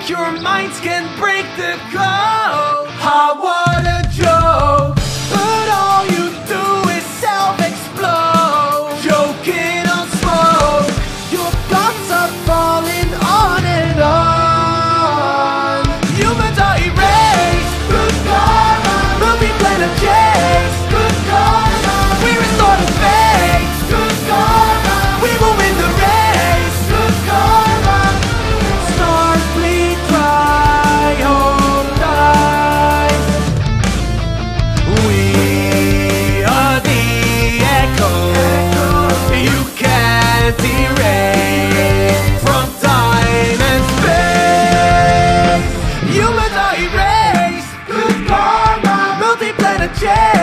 Your minds can break the code. Ah, what a joke. But all you do is self-explode, choking on smoke. Your thoughts are falling on and on. Humans are erased. Good karma. Movie plan a chase. Good karma. We restore the faith. Good karma. We will win the race. Good karma. Stars bleed dry, hope dies. We are the echo. You can't erase from time and space. Humans are erased. Good karma. Multi-planet change.